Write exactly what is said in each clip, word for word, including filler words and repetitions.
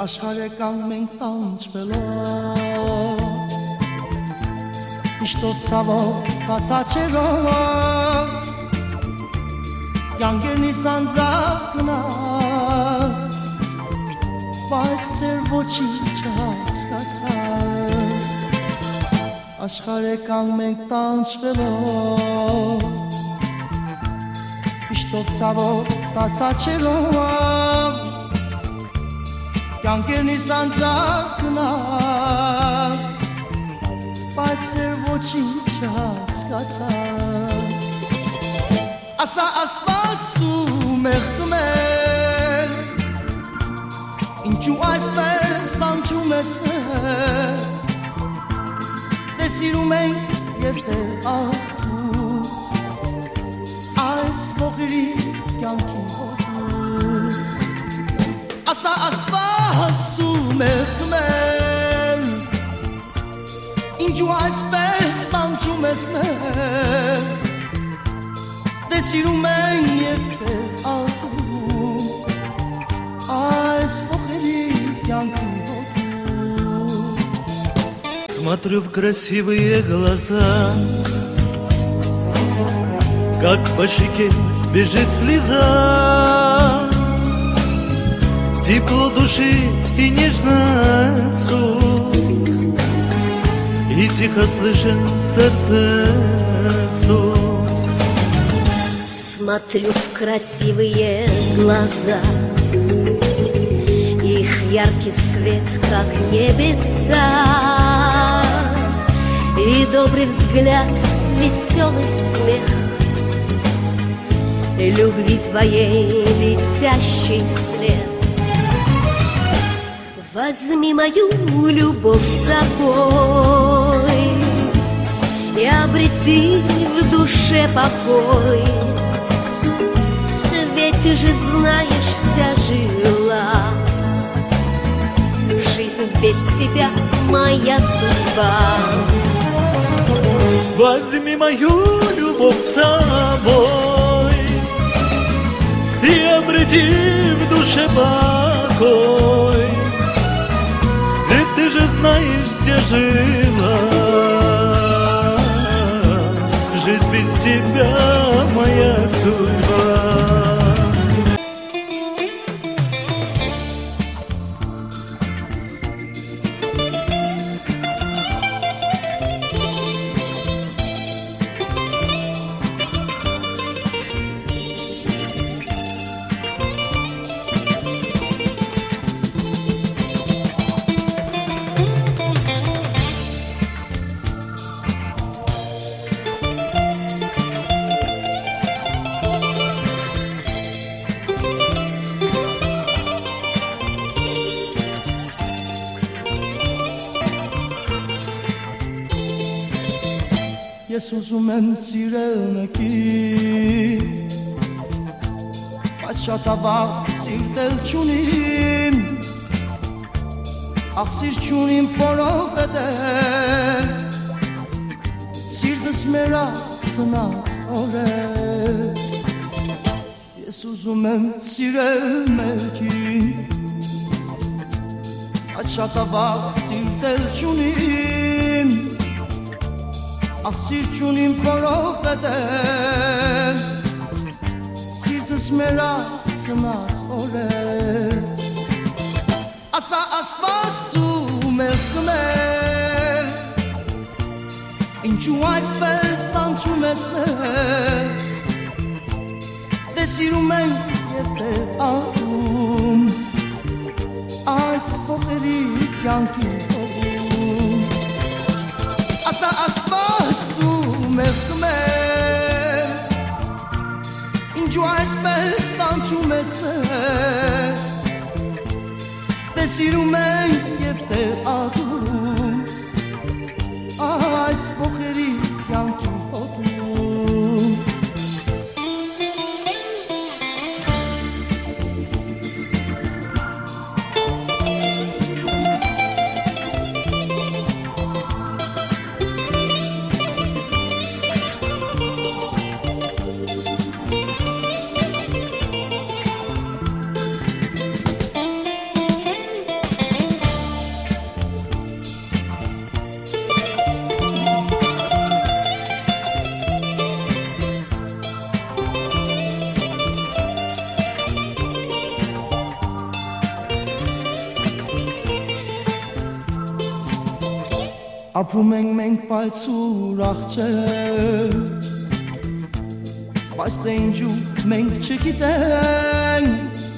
Աշխարհ եկան մենք տանջվելով Իշտով ցավով բացաչելով Կյանքերն իզանձավ գնաց Բայց դեռ ոչինչ չհասկացար Աշխարհ եկան մենք տանջվելով Իշտով ցավով բացաչելով Կյանքերն իզանձավ գնաց Բայց դեռ ոչինչ չհասկացար Ասա ասված ու մեղքում ես Ինչու այսպես տանջում ես մեզ Դե սիրում ենք և դե աղթում Այս ողերի կյանքի հոտում Ասա ասված ու մեղքում ես Ինչու այսպես տանջում ես մեզ Դե սիրում են և դե աղթում Այս ողերի կյանքի հոտում Смотрю в красивые глаза Как по щеке бежит слеза Тепло души и нежность рук И тихо слышен сердце стук Смотрю в красивые глаза Их яркий свет, как небеса И добрый взгляд, веселый смех И любви твоей, летящей вслед Возьми мою любовь с собой И обрети в душе покой Ведь ты же знаешь, тяжела Жизнь без тебя моя судьба Возьми мою любовь с собой И обрети в душе покой Ведь ты же знаешь, тяжела Жизнь без тебя моя судьба Ես ուզում եմ սիրել մեկին Բայց շատ ավաղ սիրտել չունիմ Ախ սիր չունիմ որովհետև Սիրտս մերա ծնած օրեր Ես ուզում եմ սիրել մեկին Բայց շատ ավաղ սիրտել չունիմ Ախ սիր չունիմ որովհետև Սիրտս մերա ծնած օրեր Ասա ասված ու մեղքում ես Ինչու այսպես տանջում ես մեզ Դե սիրում ենք և դե աղթում Այս ողերի կյանքի հոտում Ասա ասված ու մեղքում ես Ինչու այսպես տանջում ես մեզ Դե սիրում ենք և դե աղթում Այս ողերի կյանքի հոտում Ապրում ենք մենք պայծուր աղջեր, բայց թե ինչու մենք չգիտենք,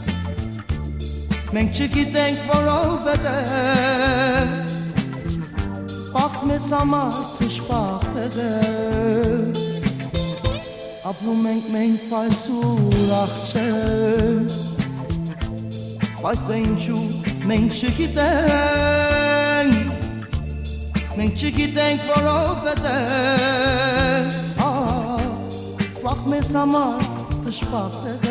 մենք չգիտենք որովհետև պախտ մեզ համար թշպախտ է։ Ապրում ենք մենք պայծուր աղջեր, բայց թե ինչու մենք չգիտենք, մենք չգիտենք որովհետև պախտ մեզ համար թշպախտ է։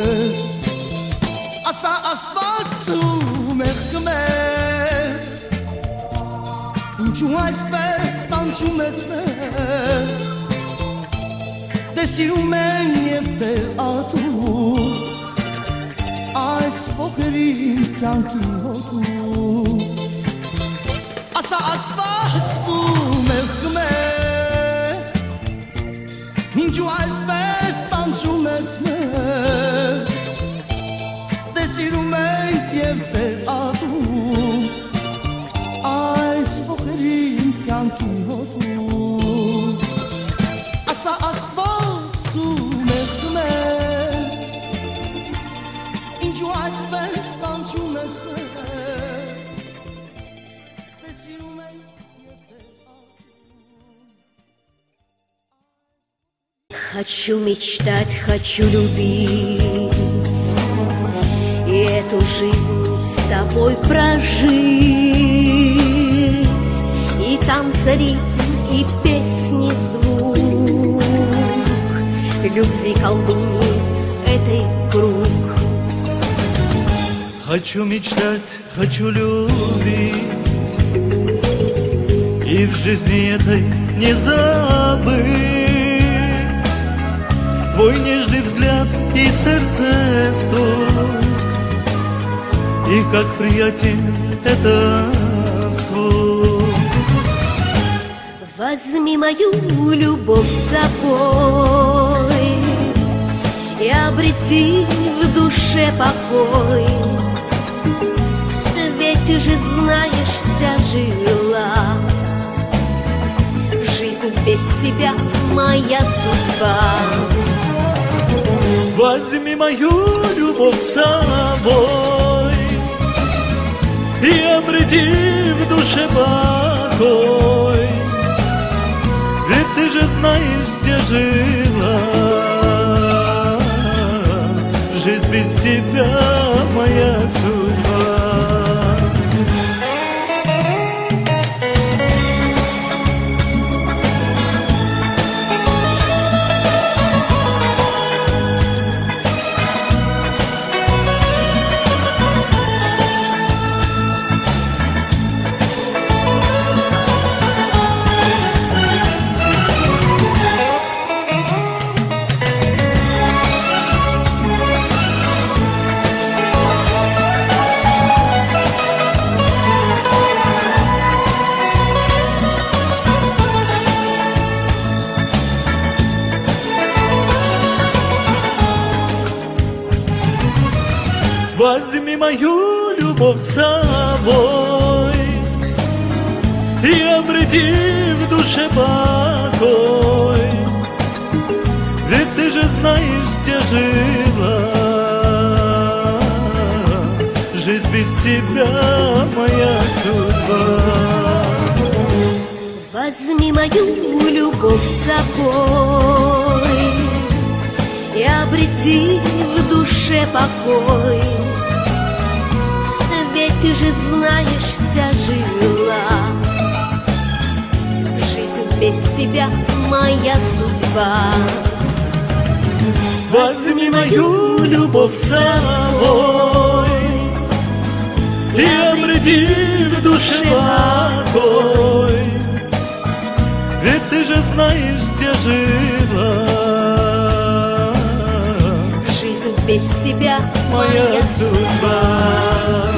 Ասա Աստված ու մեղքը մեր, ինչու այսպես տանջում ես մեզ, դե սիրում են և դե ատում այս փոքրիկ կյանքի հոտում։ Ասա Աստված ու մեղքը մեր, ինչու այսպես տանջում ես մեզ, դե սիրում ենք և դե ատում այս փոքրիկ կյանքի հոտում։ Ասա Աստված ու մեղքը մեր, ինչու այսպես տանջում ես մեզ, դե սիրում ենք և դե ատում։ Хочу мечтать, хочу любить и эту жизнь с тобой прожить, и там царить, и песни звук любви колдуньи этой круг. Хочу мечтать, хочу любить и в жизни этой не забыть твой нежный взгляд и сердце стук, и как приятен этот звук. Возьми мою любовь с собой и обрети в душе покой, ведь ты же знаешь, тяжела жизнь без тебя, моя судьба. Возьми мою любовь с собой и обрети в душе покой, ведь ты же знаешь, тяжела жизнь без тебя, моя судьба. Возьми мою любовь с собой и обрети в душе покой, ведь ты же знаешь, тяжела жизнь без тебя, моя судьба. Возьми мою любовь с собой и обрети в душе покой, ведь ты же знаешь, тяжела жизнь без тебя, моя судьба. Возьми мою любовь с собой и обрети в душе покой, ведь ты же знаешь, тяжела без тебя, моя судьба.